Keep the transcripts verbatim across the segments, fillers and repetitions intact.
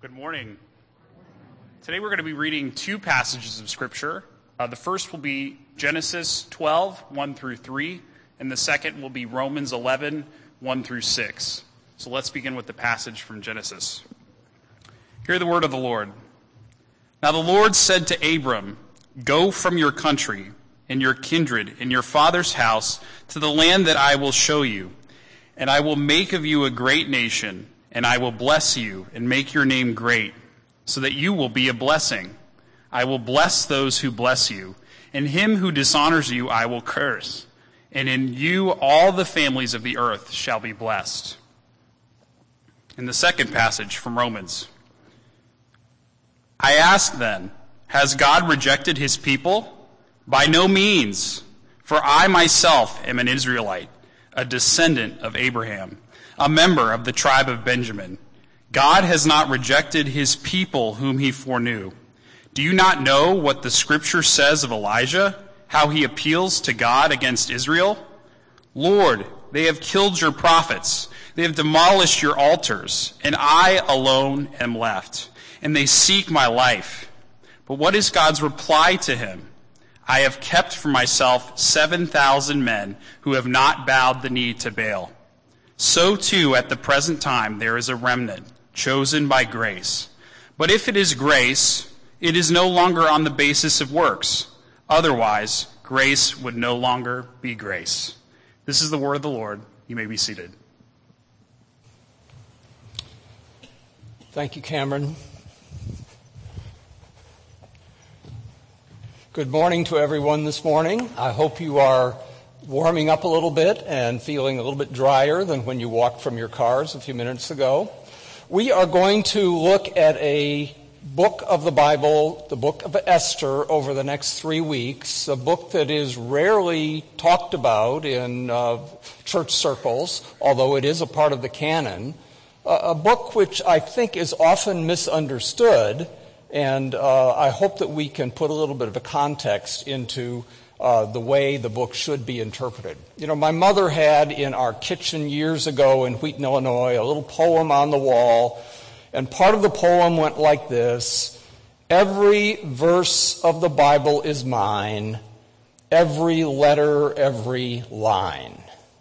Good morning. Today we're going to be reading two passages of Scripture. Uh, the first will be Genesis twelve, one through three, and the second will be Romans eleven, one through six. So let's begin with the passage from Genesis. Hear the word of the Lord. Now the Lord said to Abram, "Go from your country and your kindred and your father's house to the land that I will show you, and I will make of you a great nation, and I will bless you and make your name great, so that you will be a blessing. I will bless those who bless you, and him who dishonors you I will curse. And in you all the families of the earth shall be blessed." In the second passage from Romans. I ask then, has God rejected his people? By no means, for I myself am an Israelite, a descendant of Abraham, a member of the tribe of Benjamin. God has not rejected his people whom he foreknew. Do you not know what the scripture says of Elijah, how he appeals to God against Israel? Lord, they have killed your prophets, they have demolished your altars, and I alone am left, and they seek my life. But what is God's reply to him? I have kept for myself seven thousand men who have not bowed the knee to Baal. So too at the present time there is a remnant, chosen by grace. But if it is grace, it is no longer on the basis of works. Otherwise, grace would no longer be grace. This is the word of the Lord. You may be seated. Thank you, Cameron. Good morning to everyone this morning. I hope you are warming up a little bit and feeling a little bit drier than when you walked from your cars a few minutes ago. We are going to look at a book of the Bible, the book of Esther, over the next three weeks, a book that is rarely talked about in uh, church circles, although it is a part of the canon, uh, a book which I think is often misunderstood, and uh, I hope that we can put a little bit of a context into Uh, the way the book should be interpreted. You know, my mother had in our kitchen years ago in Wheaton, Illinois, a little poem on the wall, and part of the poem went like this: "Every verse of the Bible is mine, every letter, every line."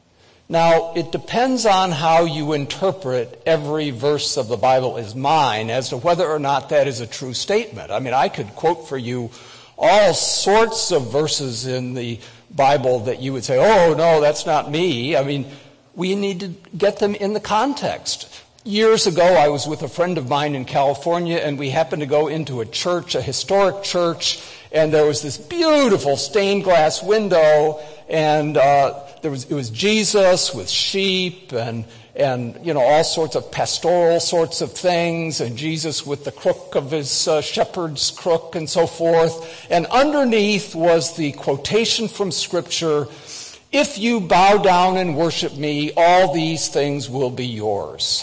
Now, it depends on how you interpret "every verse of the Bible is mine" as to whether or not that is a true statement. I mean, I could quote for you all sorts of verses in the Bible that you would say, "Oh, no, that's not me." I mean, we need to get them in the context. Years ago, I was with a friend of mine in California, and we happened to go into a church, a historic church, and there was this beautiful stained glass window, and uh, there was it was Jesus with sheep and and, you know, all sorts of pastoral sorts of things, and Jesus with the crook of his uh, shepherd's crook and so forth. And underneath was the quotation from Scripture, "If you bow down and worship me, all these things will be yours."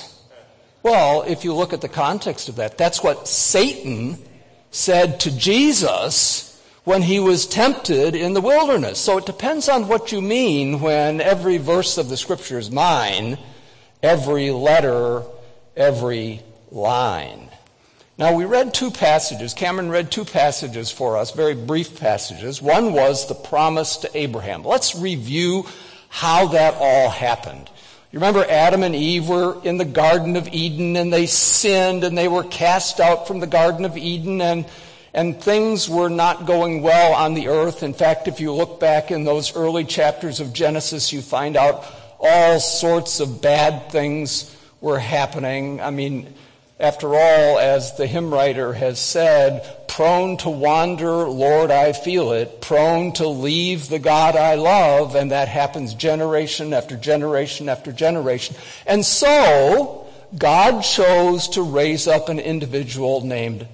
Well, if you look at the context of that, that's what Satan said to Jesus when he was tempted in the wilderness. So it depends on what you mean when every verse of the Scripture is mine, every letter, every line. Now, we read two passages. Cameron read two passages for us, very brief passages. One was the promise to Abraham. Let's review how that all happened. You remember Adam and Eve were in the Garden of Eden, and they sinned, and they were cast out from the Garden of Eden, and and things were not going well on the earth. In fact, if you look back in those early chapters of Genesis, you find out all sorts of bad things were happening. I mean, after all, as the hymn writer has said, "Prone to wander, Lord, I feel it. Prone to leave the God I love." And that happens generation after generation after generation. And so, God chose to raise up an individual named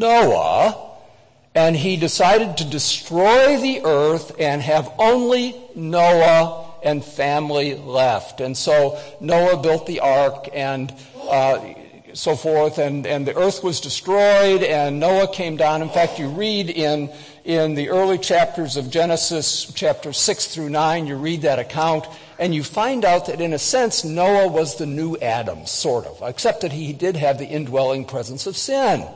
Noah, and he decided to destroy the earth and have only Noah and family left. And so Noah built the ark and uh, so forth, and, and the earth was destroyed, and Noah came down. In fact, you read in, in the early chapters of Genesis, chapter six through nine, you read that account, and you find out that in a sense Noah was the new Adam, sort of, except that he did have the indwelling presence of sin.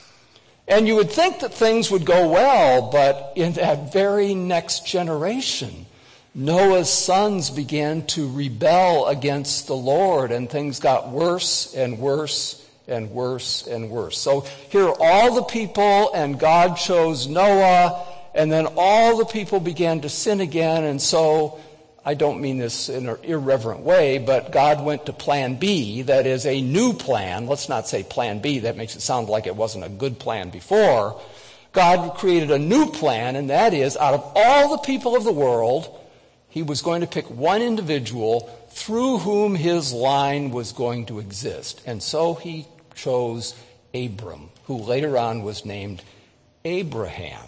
And you would think that things would go well, but in that very next generation, Noah's sons began to rebel against the Lord, and things got worse and worse and worse and worse. So here are all the people, and God chose Noah, and then all the people began to sin again, and so, I don't mean this in an irreverent way, but God went to plan B, that is a new plan. Let's not say plan B, that makes it sound like it wasn't a good plan before. God created a new plan, and that is, out of all the people of the world, he was going to pick one individual through whom his line was going to exist. And so he chose Abram, who later on was named Abraham.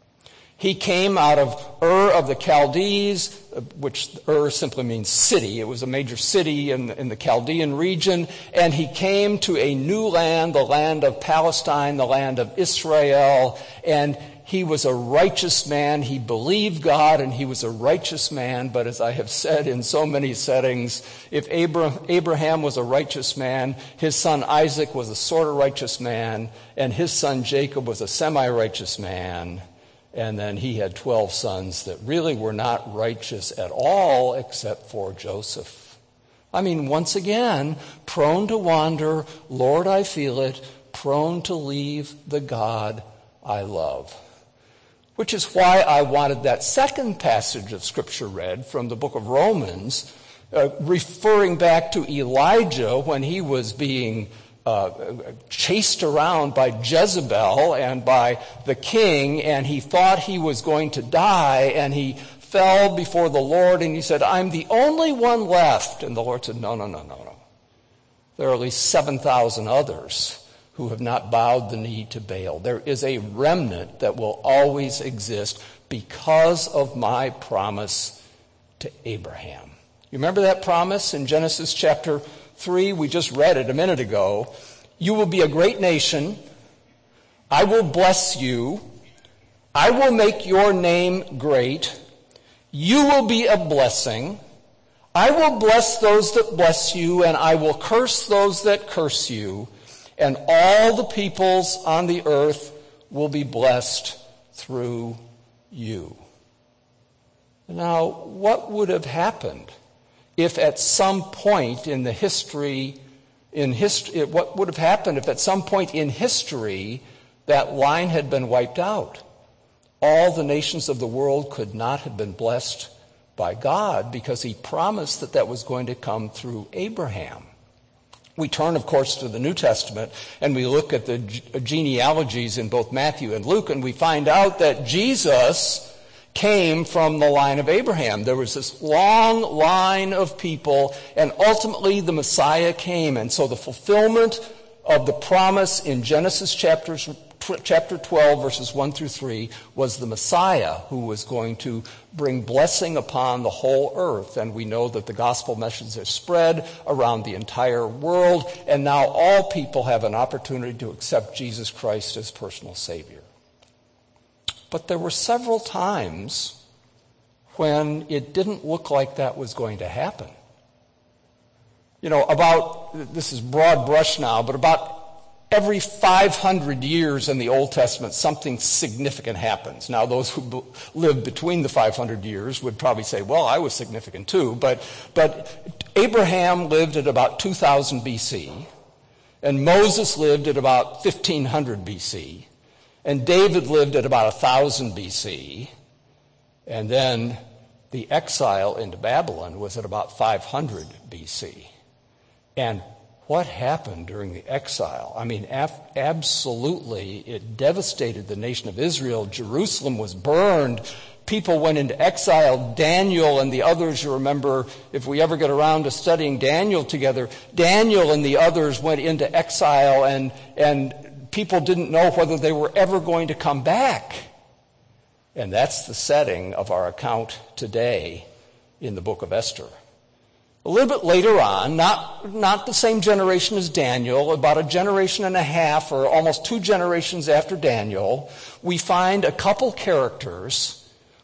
He came out of Ur of the Chaldees, which Ur simply means city. It was a major city in, in the Chaldean region. And he came to a new land, the land of Palestine, the land of Israel. And he was a righteous man. He believed God, and he was a righteous man. But as I have said in so many settings, if Abraham was a righteous man, his son Isaac was a sort of righteous man, and his son Jacob was a semi-righteous man. And then he had twelve sons that really were not righteous at all except for Joseph. I mean, once again, prone to wander, Lord, I feel it, prone to leave the God I love. Which is why I wanted that second passage of Scripture read from the book of Romans, uh, referring back to Elijah when he was being Uh, chased around by Jezebel and by the king, and he thought he was going to die, and he fell before the Lord, and he said, I'm the only one left. And the Lord said, no, no, no, no, no. There are at least seven thousand others who have not bowed the knee to Baal. There is a remnant that will always exist because of my promise to Abraham. You remember that promise in Genesis chapter three, we just read it a minute ago. You will be a great nation. I will bless you. I will make your name great. You will be a blessing. I will bless those that bless you, and I will curse those that curse you. And all the peoples on the earth will be blessed through you. Now, what would have happened if at some point in the history, in history, what would have happened if at some point in history that line had been wiped out? All the nations of the world could not have been blessed by God because he promised that that was going to come through Abraham. We turn, of course, to the New Testament, and we look at the genealogies in both Matthew and Luke, and we find out that Jesus came from the line of Abraham. There was this long line of people, and ultimately the Messiah came. And so the fulfillment of the promise in Genesis chapters, chapter twelve, verses one through three, was the Messiah who was going to bring blessing upon the whole earth. And we know that the gospel message has spread around the entire world, and now all people have an opportunity to accept Jesus Christ as personal Savior. But there were several times when it didn't look like that was going to happen. You know, about, this is broad brush now, but about every five hundred years in the Old Testament, something significant happens. Now, those who b- lived between the five hundred years would probably say, well, I was significant too. But, but Abraham lived at about two thousand B C, and Moses lived at about fifteen hundred B C, and David lived at about one thousand B C, and then the exile into Babylon was at about five hundred B C. And what happened during the exile? I mean, af- absolutely, it devastated the nation of Israel. Jerusalem was burned. People went into exile. Daniel and the others, you remember, if we ever get around to studying Daniel together, Daniel and the others went into exile, and and people didn't know whether they were ever going to come back. And that's the setting of our account today in the book of Esther. A little bit later on, not, not the same generation as Daniel, about a generation and a half or almost two generations after Daniel, we find a couple characters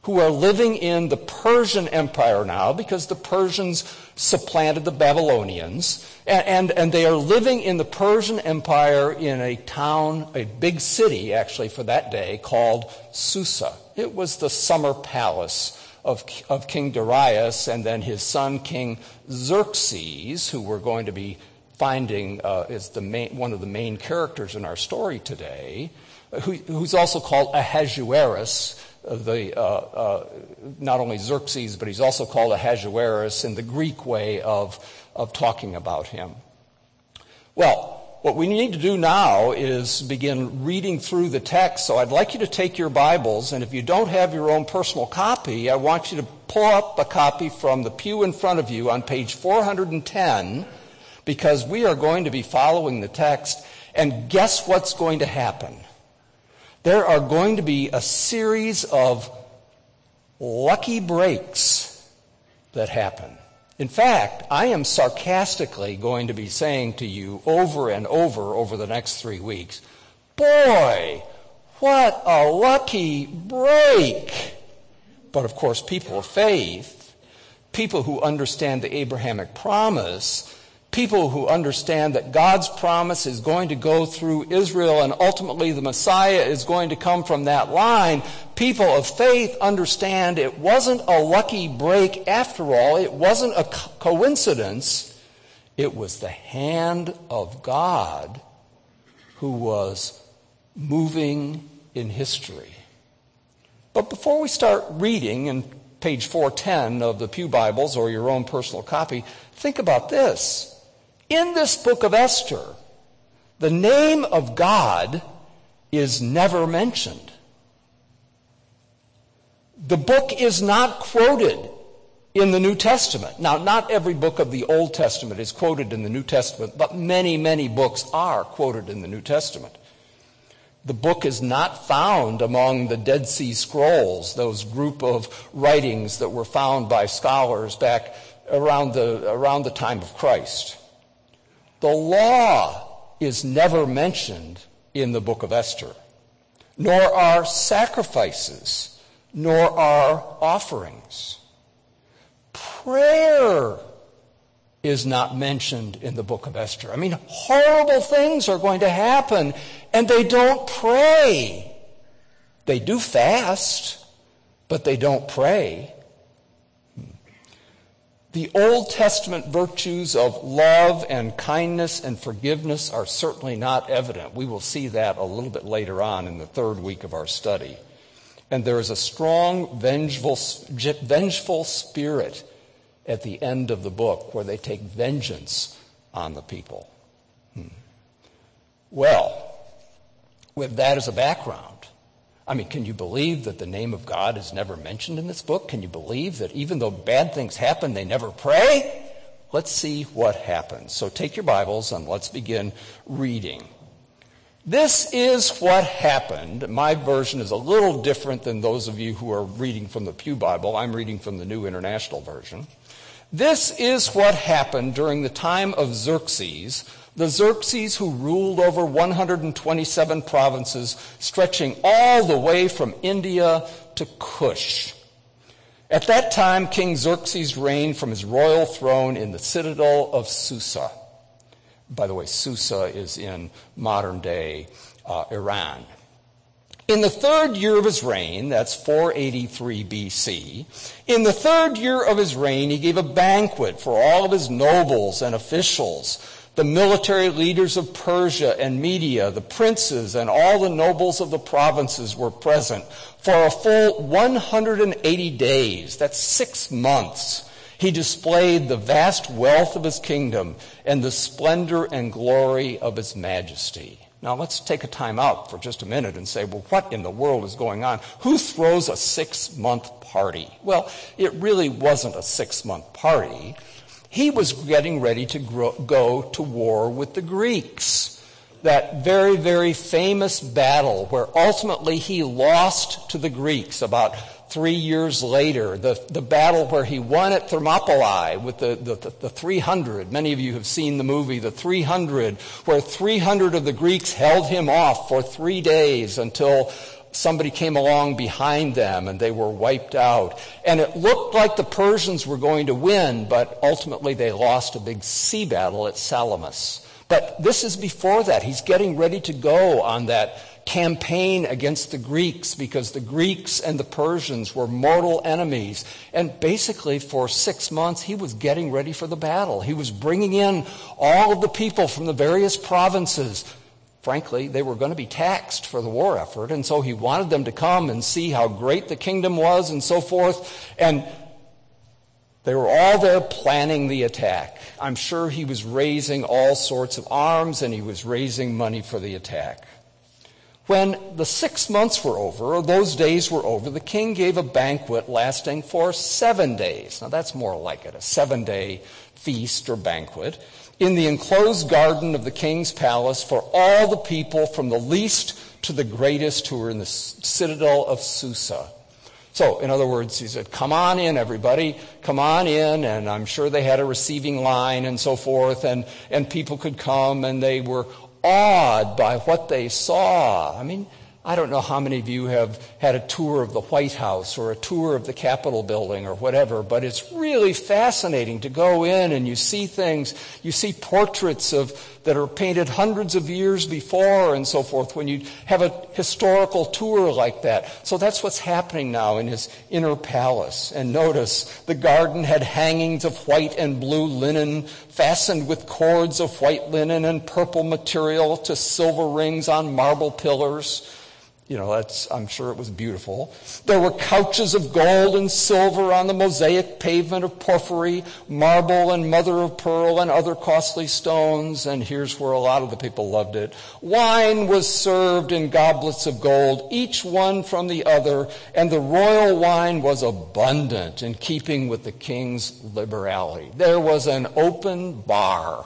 who are living in the Persian Empire now because the Persians supplanted the Babylonians. And, and, and they are living in the Persian Empire in a town, a big city actually for that day, called Susa. It was the summer palace of, of King Darius and then his son King Xerxes, who we're going to be finding uh, is the main, one of the main characters in our story today, who, who's also called Ahasuerus. The, uh, uh, not only Xerxes, but he's also called Ahasuerus in the Greek way of, of talking about him. Well, what we need to do now is begin reading through the text. So I'd like you to take your Bibles, and if you don't have your own personal copy, I want you to pull up a copy from the pew in front of you on page four hundred ten, because we are going to be following the text, and guess what's going to happen? There are going to be a series of lucky breaks that happen. In fact, I am sarcastically going to be saying to you over and over over the next three weeks, boy, what a lucky break. But of course, people of faith, people who understand the Abrahamic promise, people who understand that God's promise is going to go through Israel and ultimately the Messiah is going to come from that line, people of faith understand it wasn't a lucky break after all. It wasn't a co- coincidence. It was the hand of God who was moving in history. But before we start reading in page four ten of the Pew Bibles or your own personal copy, think about this. In this book of Esther, the name of God is never mentioned. The book is not quoted in the New Testament. Now, not every book of the Old Testament is quoted in the New Testament, but many, many books are quoted in the New Testament. The book is not found among the Dead Sea Scrolls, those group of writings that were found by scholars back around the, around the time of Christ. The law is never mentioned in the book of Esther, nor are sacrifices, nor are offerings. Prayer is not mentioned in the book of Esther. I mean, horrible things are going to happen, and they don't pray. They do fast, but they don't pray. The Old Testament virtues of love and kindness and forgiveness are certainly not evident. We will see that a little bit later on in the third week of our study. And there is a strong, vengeful, vengeful spirit at the end of the book where they take vengeance on the people. Hmm. Well, with that as a background, I mean, can you believe that the name of God is never mentioned in this book? Can you believe that even though bad things happen, they never pray? Let's see what happens. So take your Bibles and let's begin reading. This is what happened. My version is a little different than those of you who are reading from the Pew Bible. I'm reading from the New International Version. This is what happened during the time of Xerxes, the Xerxes who ruled over one hundred twenty-seven provinces, stretching all the way from India to Kush. At that time, King Xerxes reigned from his royal throne in the citadel of Susa. By the way, Susa is in modern-day uh, Iran. In the third year of his reign, that's four eighty-three B C, in the third year of his reign, he gave a banquet for all of his nobles and officials, the military leaders of Persia and Media, the princes, and all the nobles of the provinces were present. For a full one hundred eighty days, that's six months, he displayed the vast wealth of his kingdom and the splendor and glory of his majesty. Now let's take a time out for just a minute and say, well, what in the world is going on? Who throws a six-month party? Well, it really wasn't a six-month party. He was getting ready to grow, go to war with the Greeks. That very, very famous battle where ultimately he lost to the Greeks about three years later. The, the battle where he won at Thermopylae with the, the, the, the three hundred. Many of you have seen the movie, The three hundred, where three hundred of the Greeks held him off for three days until somebody came along behind them and they were wiped out. And it looked like the Persians were going to win, but ultimately they lost a big sea battle at Salamis. But this is before that. He's getting ready to go on that campaign against the Greeks, because the Greeks and the Persians were mortal enemies. And basically for six months he was getting ready for the battle. He was bringing in all of the people from the various provinces. Frankly, they were going to be taxed for the war effort, and so he wanted them to come and see how great the kingdom was and so forth. And they were all there planning the attack. I'm sure he was raising all sorts of arms, and he was raising money for the attack. When the six months were over, or those days were over, the king gave a banquet lasting for seven days. Now that's more like it, a seven-day feast or banquet, in the enclosed garden of the king's palace for all the people from the least to the greatest who were in the citadel of Susa. So, in other words, he said, come on in, everybody, come on in, and I'm sure they had a receiving line and so forth, and, and people could come, and they were awed by what they saw. I mean, I don't know how many of you have had a tour of the White House or a tour of the Capitol building or whatever, but it's really fascinating to go in and you see things, you see portraits of that are painted hundreds of years before and so forth when you have a historical tour like that. So that's what's happening now in his inner palace. And notice, the garden had hangings of white and blue linen fastened with cords of white linen and purple material to silver rings on marble pillars. You know, that's, I'm sure it was beautiful. There were couches of gold and silver on the mosaic pavement of porphyry, marble and mother of pearl and other costly stones. And here's where a lot of the people loved it. Wine was served in goblets of gold, each one from the other, and the royal wine was abundant in keeping with the king's liberality. There was an open bar.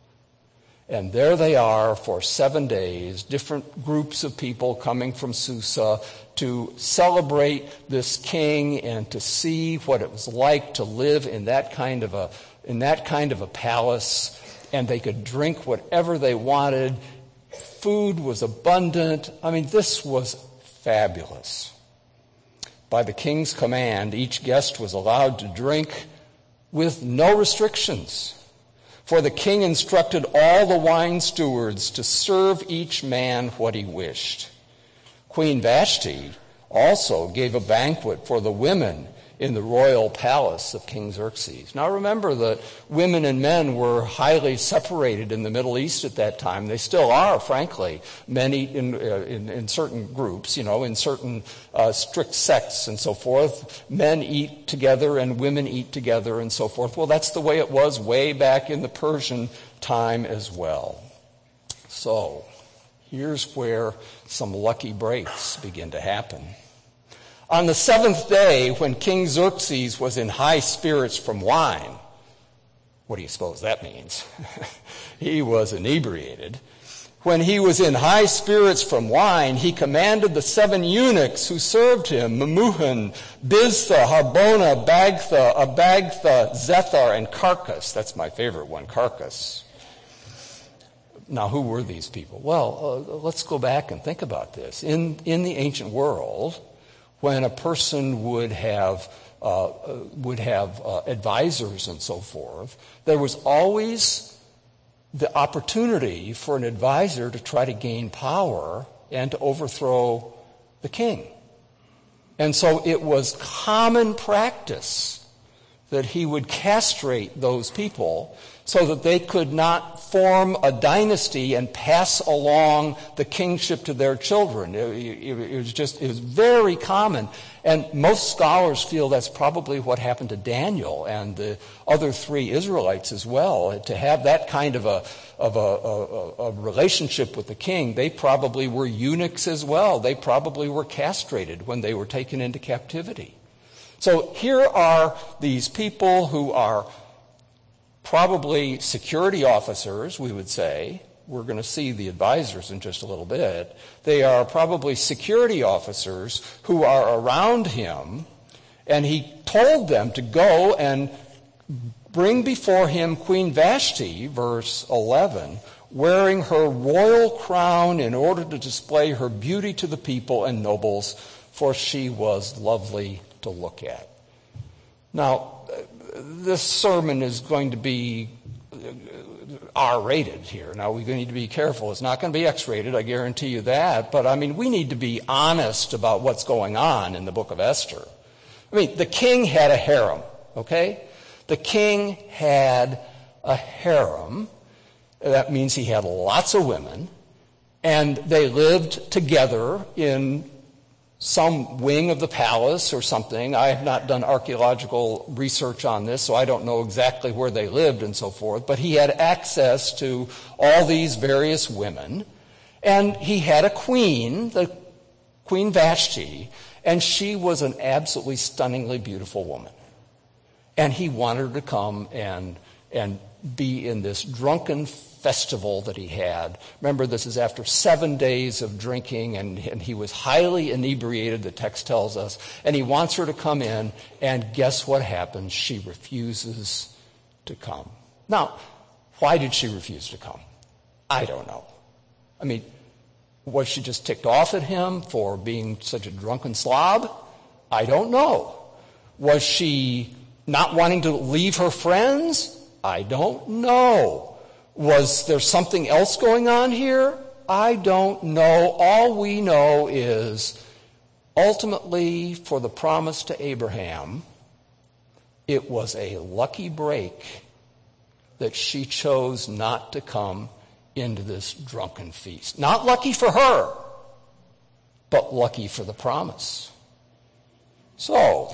And there they are for seven days, different groups of people coming from Susa to celebrate this king and to see what it was like to live in that kind of a in that kind of a palace. And they could drink whatever they wanted. Food was abundant. I mean, this was fabulous. By the king's command, each guest was allowed to drink with no restrictions. For the king instructed all the wine stewards to serve each man what he wished. Queen Vashti also gave a banquet for the women in the royal palace of King Xerxes. Now remember that women and men were highly separated in the Middle East at that time. They still are, frankly, many in, uh, in, in certain groups, you know, in certain uh, strict sects and so forth. Men eat together and women eat together and so forth. Well, that's the way it was way back in the Persian time as well. So here's where some lucky breaks begin to happen. On the seventh day, when King Xerxes was in high spirits from wine, what do you suppose that means? He was inebriated. When he was in high spirits from wine, he commanded the seven eunuchs who served him, Memuhan, Biztha, Harbona, Bagtha, Abagtha, Zethar, and Carcass. That's my favorite one, Carcass. Now, who were these people? Well, uh, let's go back and think about this. In, in the ancient world, when a person would have uh, would have uh, advisors and so forth, there was always the opportunity for an advisor to try to gain power and to overthrow the king. And so it was common practice that he would castrate those people so that they could not form a dynasty and pass along the kingship to their children. It, it, it was just, it was very common. And most scholars feel that's probably what happened to Daniel and the other three Israelites as well. To have that kind of a, of a, a, a relationship with the king, they probably were eunuchs as well. They probably were castrated when they were taken into captivity. So here are these people who are probably security officers, we would say. We're going to see the advisors in just a little bit. They are probably security officers who are around him, and he told them to go and bring before him Queen Vashti, verse eleven, wearing her royal crown in order to display her beauty to the people and nobles, for she was lovely to look at. Now, this sermon is going to be R-rated here. Now, we need to be careful. It's not going to be X-rated, I guarantee you that. But, I mean, we need to be honest about what's going on in the book of Esther. I mean, the king had a harem, okay? The king had a harem. That means he had lots of women. And they lived together in some wing of the palace or something. I have not done archaeological research on this, so I don't know exactly where they lived and so forth. But he had access to all these various women. And he had a queen, the Queen Vashti, and she was an absolutely stunningly beautiful woman. And he wanted her to come and, and be in this drunken festival that he had. Remember, this is after seven days of drinking, and, and he was highly inebriated, the text tells us. And he wants her to come in, and guess what happens? She refuses to come. Now, why did she refuse to come? I don't know. I mean, was she just ticked off at him for being such a drunken slob? I don't know. Was she not wanting to leave her friends? I don't know. Was there something else going on here? I don't know. All we know is ultimately for the promise to Abraham, it was a lucky break that she chose not to come into this drunken feast. Not lucky for her, but lucky for the promise. So,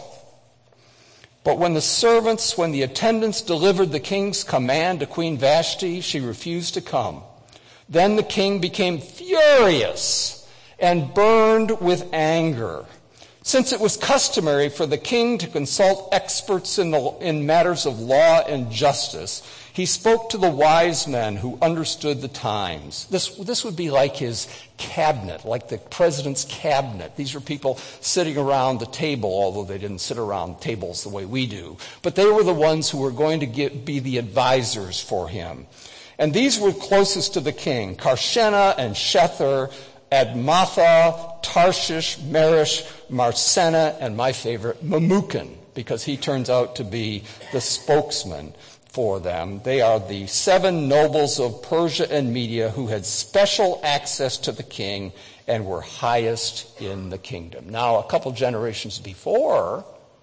but when the servants, when the attendants delivered the king's command to Queen Vashti, she refused to come. Then the king became furious and burned with anger. Since it was customary for the king to consult experts in, the, in matters of law and justice, he spoke to the wise men who understood the times. This, this would be like his cabinet, like the president's cabinet. These were people sitting around the table, although they didn't sit around tables the way we do. But they were the ones who were going to get, be the advisors for him. And these were closest to the king: Karshena and Shether, Admatha, Tarshish, Merish, Marsena, and my favorite, Memucan, because he turns out to be the spokesman for them. They are the seven nobles of Persia and Media who had special access to the king and were highest in the kingdom. Now, a couple generations before,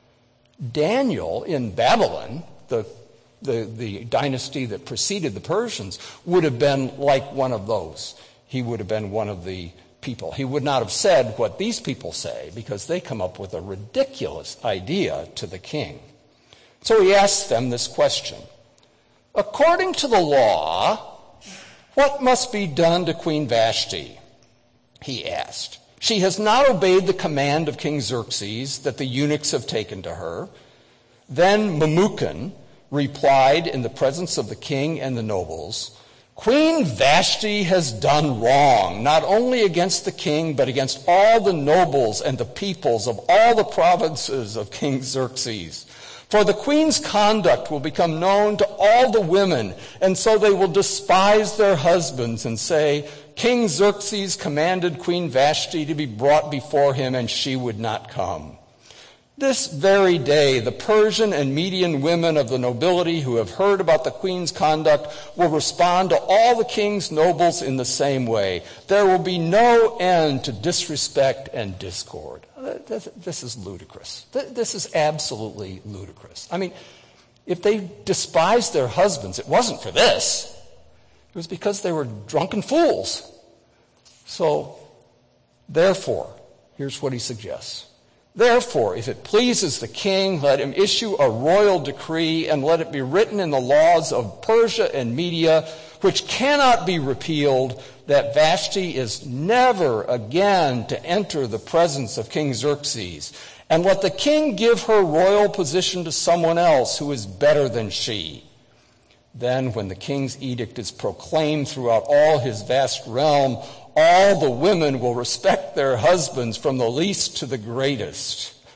Daniel in Babylon, the The, the dynasty that preceded the Persians, would have been like one of those. He would have been one of the people. He would not have said what these people say, because they come up with a ridiculous idea to the king. So he asked them this question: according to the law, what must be done to Queen Vashti? He asked. She has not obeyed the command of King Xerxes that the eunuchs have taken to her. Then Memucan replied in the presence of the king and the nobles, Queen Vashti has done wrong, not only against the king, but against all the nobles and the peoples of all the provinces of King Xerxes. For the queen's conduct will become known to all the women, and so they will despise their husbands and say, King Xerxes commanded Queen Vashti to be brought before him, and she would not come. This very day, the Persian and Median women of the nobility who have heard about the queen's conduct will respond to all the king's nobles in the same way. There will be no end to disrespect and discord. This is ludicrous. This is absolutely ludicrous. I mean, if they despised their husbands, it wasn't for this. It was because they were drunken fools. So, therefore, here's what he suggests. Therefore, if it pleases the king, let him issue a royal decree, and let it be written in the laws of Persia and Media, which cannot be repealed, that Vashti is never again to enter the presence of King Xerxes. And let the king give her royal position to someone else who is better than she. Then, when the king's edict is proclaimed throughout all his vast realm, all the women will respect their husbands from the least to the greatest.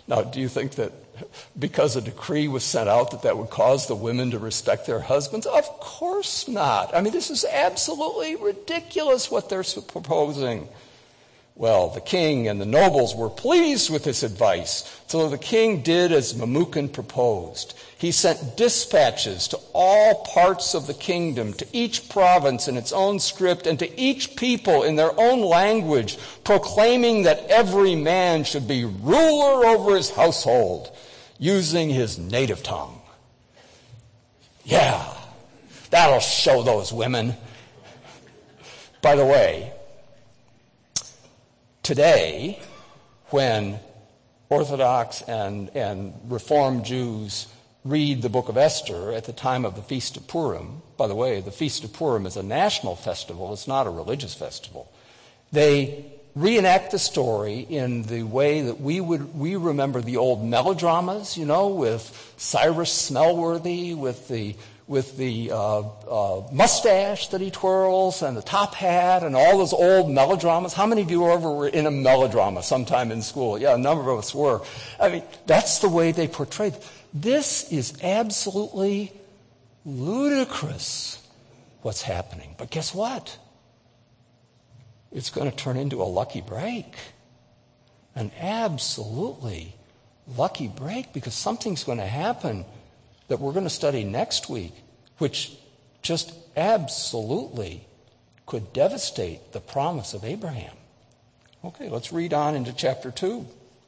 Now, do you think that because a decree was sent out that that would cause the women to respect their husbands? Of course not. I mean, this is absolutely ridiculous what they're proposing. Well, the king and the nobles were pleased with this advice, so the king did as Memucan proposed. He sent dispatches to all parts of the kingdom, to each province in its own script, and to each people in their own language, proclaiming that every man should be ruler over his household, using his native tongue. Yeah, that'll show those women. By the way, today, when Orthodox and, and Reformed Jews read the book of Esther at the time of the Feast of Purim, by the way, the Feast of Purim is a national festival, it's not a religious festival. They reenact the story in the way that we would we remember the old melodramas, you know, with Cyrus Smellworthy, with the with the uh, uh, mustache that he twirls and the top hat and all those old melodramas. How many of you ever were in a melodrama sometime in school? Yeah, a number of us were. I mean, that's the way they portrayed it. This is absolutely ludicrous what's happening. But guess what? It's going to turn into a lucky break. An absolutely lucky break, because something's going to happen that we're going to study next week, which just absolutely could devastate the promise of Abraham. Okay, let's read on into chapter two.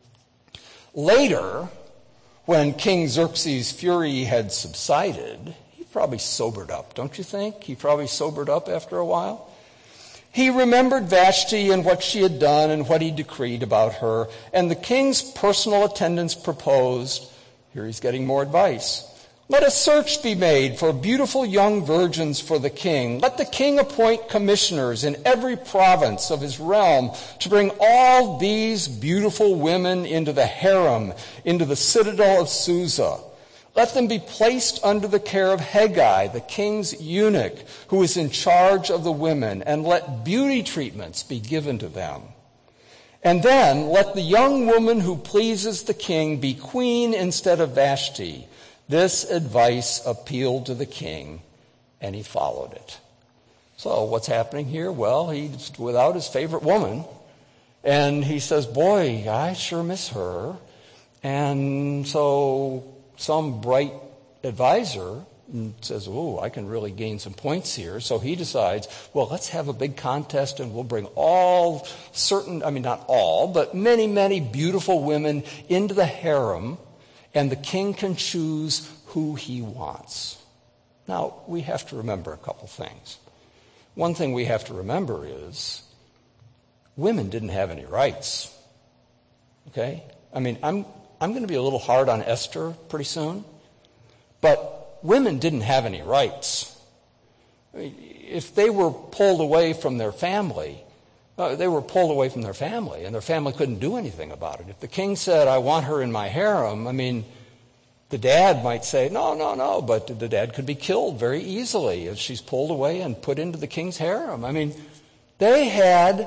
Later, when King Xerxes' fury had subsided, he probably sobered up, don't you think? He probably sobered up after a while. He remembered Vashti and what she had done and what he decreed about her. And the king's personal attendants proposed, here he's getting more advice, let a search be made for beautiful young virgins for the king. Let the king appoint commissioners in every province of his realm to bring all these beautiful women into the harem, into the citadel of Susa. Let them be placed under the care of Hegai, the king's eunuch, who is in charge of the women, and let beauty treatments be given to them. And then let the young woman who pleases the king be queen instead of Vashti. This advice appealed to the king, and he followed it. So what's happening here? Well, he's without his favorite woman, and he says, boy, I sure miss her. And so some bright advisor says, oh, I can really gain some points here. So he decides, well, let's have a big contest, and we'll bring all certain, I mean, not all, but many, many beautiful women into the harem, and the king can choose who he wants. Now, we have to remember a couple things. One thing we have to remember is women didn't have any rights. Okay? I mean, I'm I'm going to be a little hard on Esther pretty soon, but women didn't have any rights. I mean, if they were pulled away from their family, uh, they were pulled away from their family, and their family couldn't do anything about it. If the king said, I want her in my harem, I mean, the dad might say, no, no, no, but the dad could be killed very easily if she's pulled away and put into the king's harem. I mean, they had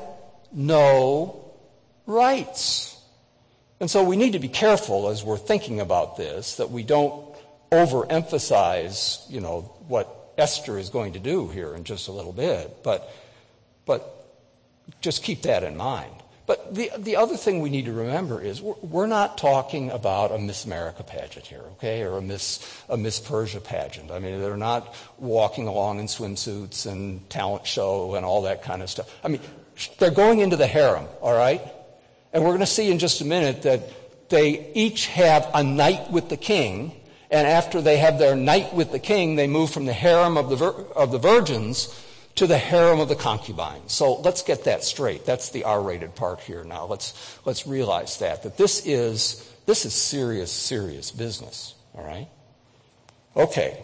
no rights. And so we need to be careful as we're thinking about this, that we don't overemphasize, you know, what Esther is going to do here in just a little bit. But, but just keep that in mind. But the the other thing we need to remember is we're, we're not talking about a Miss America pageant here, okay, or a Miss a Miss Persia pageant. I mean, they're not walking along in swimsuits and talent show and all that kind of stuff. I mean, they're going into the harem, all right? And we're going to see in just a minute that they each have a night with the king, and after they have their night with the king, they move from the harem of the vir- of the virgins to the harem of the concubines. So let's get that straight. That's the R-rated part here now. Let's let's realize that that this is this is serious, serious business. All right? Okay.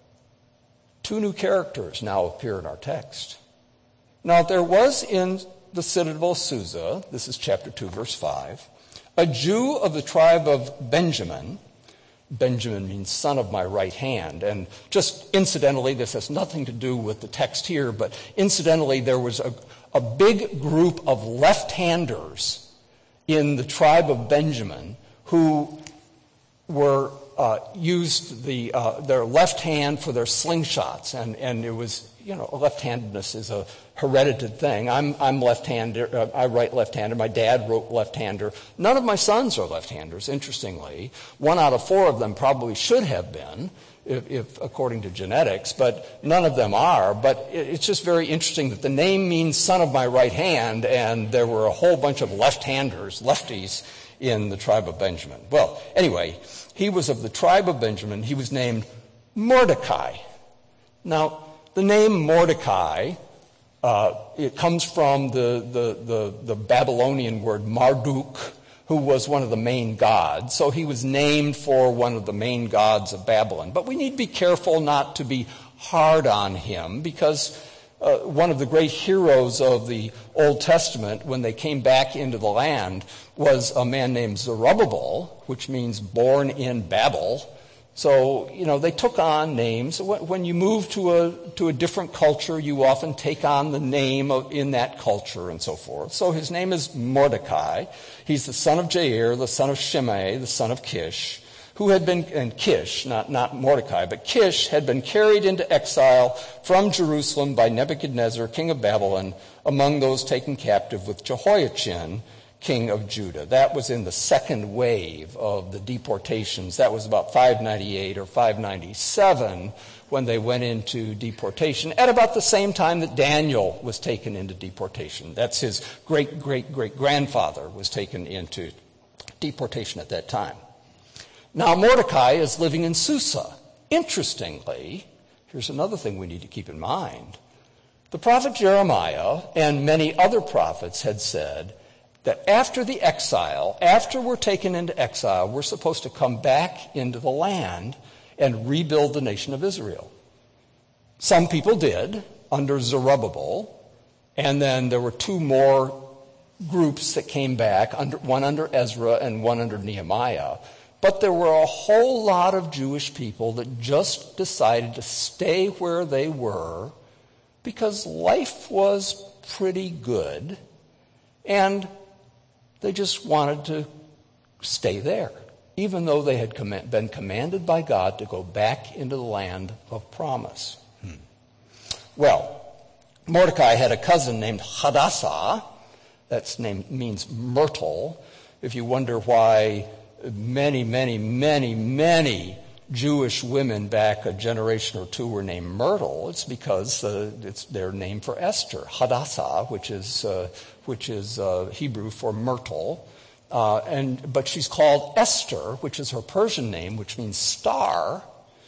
Two new characters now appear in our text. Now there was in the citadel of Susa, this is chapter two, verse five, a Jew of the tribe of Benjamin. Benjamin means son of my right hand. And just incidentally, this has nothing to do with the text here, but incidentally, there was a, a big group of left-handers in the tribe of Benjamin who were uh, used the uh, their left hand for their slingshots, and and it was, you know, left-handedness is a heredited thing. I'm I'm left-handed. Uh, I write left-handed. My dad wrote left-hander. None of my sons are left-handers. Interestingly, one out of four of them probably should have been, if, if according to genetics, but none of them are. But it, it's just very interesting that the name means son of my right hand, and there were a whole bunch of left-handers, lefties, in the tribe of Benjamin. Well, anyway, he was of the tribe of Benjamin. He was named Mordecai. Now, the name Mordecai, uh, it comes from the, the, the, the Babylonian word Marduk, who was one of the main gods. So he was named for one of the main gods of Babylon. But we need to be careful not to be hard on him, because uh, one of the great heroes of the Old Testament, when they came back into the land, was a man named Zerubbabel, which means born in Babel. So, you know, they took on names. When you move to a to a different culture, you often take on the name of, in that culture and so forth. So his name is Mordecai. He's the son of Jair, the son of Shimei, the son of Kish, who had been, and Kish, not, not Mordecai, but Kish had been carried into exile from Jerusalem by Nebuchadnezzar, king of Babylon, among those taken captive with Jehoiachin, king of Judah. That was in the second wave of the deportations. That was about five ninety-eight or five ninety-seven when they went into deportation, at about the same time that Daniel was taken into deportation. That's his great-great-great-grandfather was taken into deportation at that time. Now Mordecai is living in Susa. Interestingly, here's another thing we need to keep in mind. The prophet Jeremiah and many other prophets had said that after the exile, after we're taken into exile, we're supposed to come back into the land and rebuild the nation of Israel. Some people did under Zerubbabel, and then there were two more groups that came back, under, one under Ezra and one under Nehemiah. But there were a whole lot of Jewish people that just decided to stay where they were because life was pretty good, and they just wanted to stay there, even though they had comm- been commanded by God to go back into the land of promise. Hmm. Well, Mordecai had a cousin named Hadassah. That name means myrtle. If you wonder why many, many, many, many Jewish women back a generation or two were named Myrtle, it's because uh, it's their name for Esther, Hadassah, which is uh, which is uh, Hebrew for myrtle, uh, and but she's called Esther, which is her Persian name, which means star.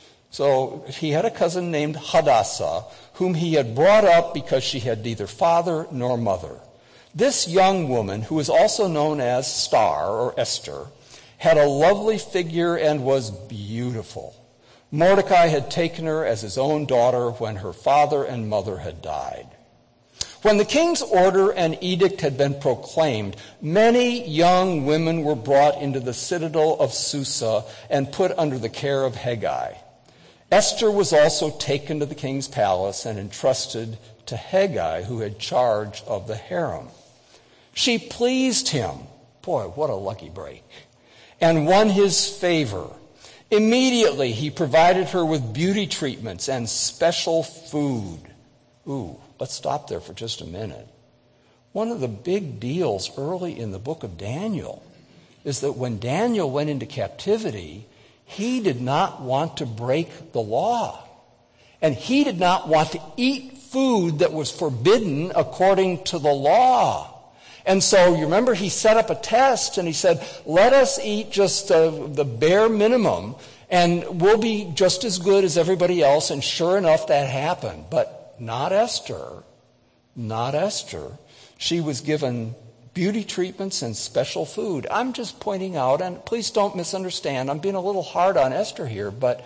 So he had a cousin named Hadassah, whom he had brought up because she had neither father nor mother. This young woman, who is also known as Star or Esther, had a lovely figure and was beautiful. Mordecai had taken her as his own daughter when her father and mother had died. When the king's order and edict had been proclaimed, many young women were brought into the citadel of Susa and put under the care of Hegai. Esther was also taken to the king's palace and entrusted to Hegai, who had charge of the harem. She pleased him. Boy, what a lucky break. And won his favor. Immediately, he provided her with beauty treatments and special food. Ooh, let's stop there for just a minute. One of the big deals early in the book of Daniel is that when Daniel went into captivity, he did not want to break the law. And he did not want to eat food that was forbidden according to the law. And so, you remember, he set up a test and he said, let us eat just uh, the bare minimum and we'll be just as good as everybody else. And sure enough, that happened. But not Esther. Not Esther. She was given beauty treatments and special food. I'm just pointing out, and please don't misunderstand, I'm being a little hard on Esther here, but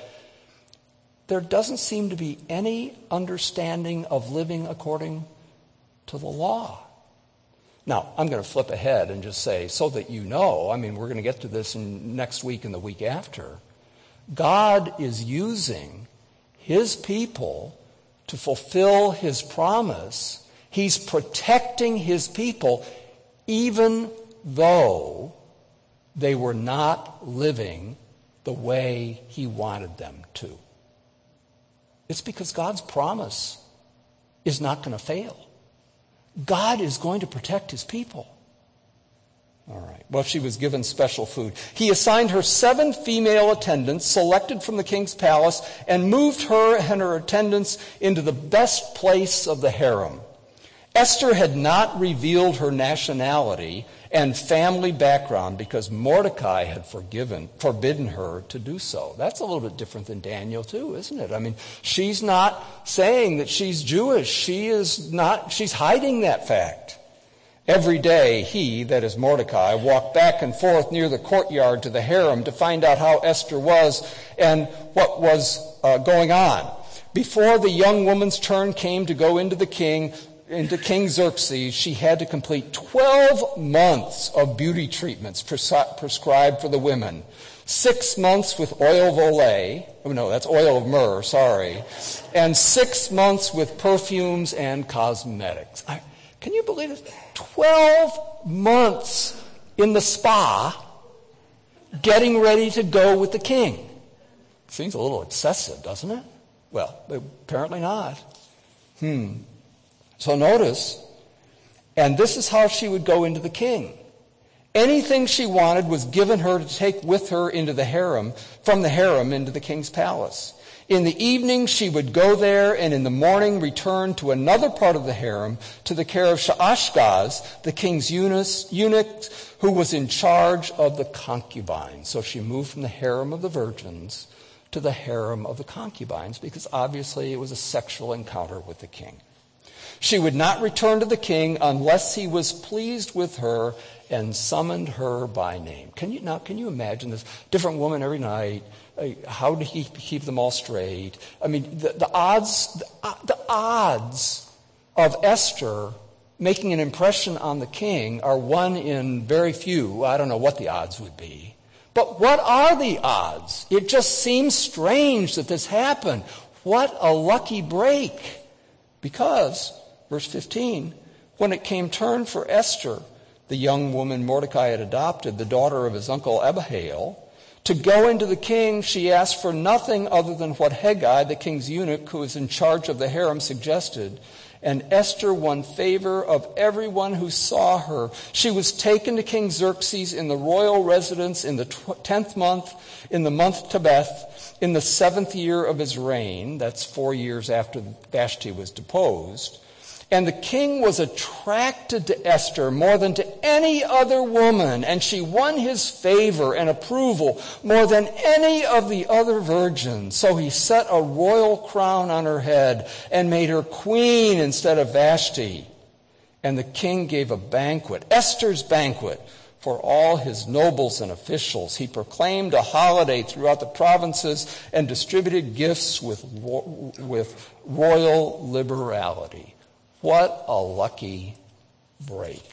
there doesn't seem to be any understanding of living according to the law. Now, I'm going to flip ahead and just say, so that you know, I mean, we're going to get to this in next week and the week after. God is using his people to fulfill his promise. He's protecting his people, even though they were not living the way he wanted them to. It's because God's promise is not going to fail. God is going to protect his people. All right. Well, she was given special food. He assigned her seven female attendants selected from the king's palace and moved her and her attendants into the best place of the harem. Esther had not revealed her nationality and family background because Mordecai had forgiven, forbidden her to do so. That's a little bit different than Daniel too, isn't it? I mean, she's not saying that she's Jewish. She is not, she's hiding that fact. Every day he, that is Mordecai, walked back and forth near the courtyard to the harem to find out how Esther was and what was uh, going on. Before the young woman's turn came to go into the king, into King Xerxes, she had to complete twelve months of beauty treatments pres- prescribed for the women. Six months with oil of olay, oh no, that's oil of myrrh, sorry, and six months with perfumes and cosmetics. I, can you believe it? Twelve months in the spa, getting ready to go with the king. Seems a little excessive, doesn't it? Well, apparently not. Hmm. So notice, and this is how she would go into the king. Anything she wanted was given her to take with her into the harem, from the harem into the king's palace. In the evening she would go there, and in the morning return to another part of the harem to the care of Shaashgaz, the king's eunuch, who was in charge of the concubines. So she moved from the harem of the virgins to the harem of the concubines, because obviously it was a sexual encounter with the king. She would not return to the king unless he was pleased with her and summoned her by name. Can you now? Can you imagine this different woman every night? Uh, how did he keep them all straight? I mean, the, the odds, the, uh, the odds of Esther making an impression on the king are one in very few. I don't know what the odds would be, but what are the odds? It just seems strange that this happened. What a lucky break! Because, verse fifteen, when it came turn for Esther, the young woman Mordecai had adopted, the daughter of his uncle Abihail, to go into the king, she asked for nothing other than what Hegai, the king's eunuch, who was in charge of the harem, suggested. And Esther won favor of everyone who saw her. She was taken to King Xerxes in the royal residence in the tenth month, in the month Tebeth, in the seventh year of his reign. That's four years after Vashti was deposed. And the king was attracted to Esther more than to any other woman, and she won his favor and approval more than any of the other virgins. So he set a royal crown on her head and made her queen instead of Vashti. And the king gave a banquet, Esther's banquet, for all his nobles and officials. He proclaimed a holiday throughout the provinces and distributed gifts with, with royal liberality. What a lucky break.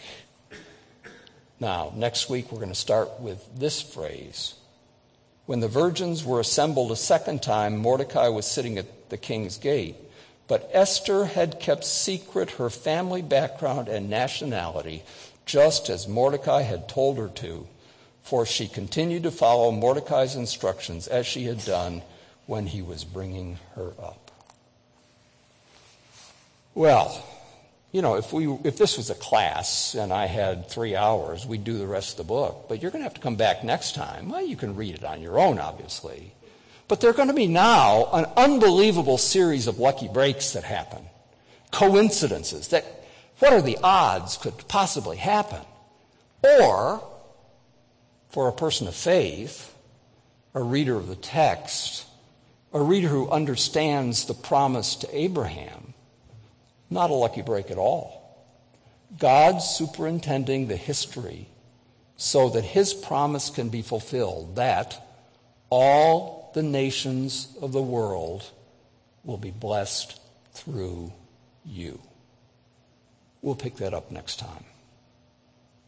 Now, next week we're going to start with this phrase. When the virgins were assembled a second time, Mordecai was sitting at the king's gate. But Esther had kept secret her family background and nationality, just as Mordecai had told her to, for she continued to follow Mordecai's instructions as she had done when he was bringing her up. Well, you know, if we if this was a class and I had three hours, we'd do the rest of the book. But you're going to have to come back next time. Well, you can read it on your own, obviously. But there are going to be now an unbelievable series of lucky breaks that happen. Coincidences that, what are the odds could possibly happen? Or, for a person of faith, a reader of the text, a reader who understands the promise to Abraham, not a lucky break at all. God superintending the history so that his promise can be fulfilled, that all the nations of the world will be blessed through you. We'll pick that up next time.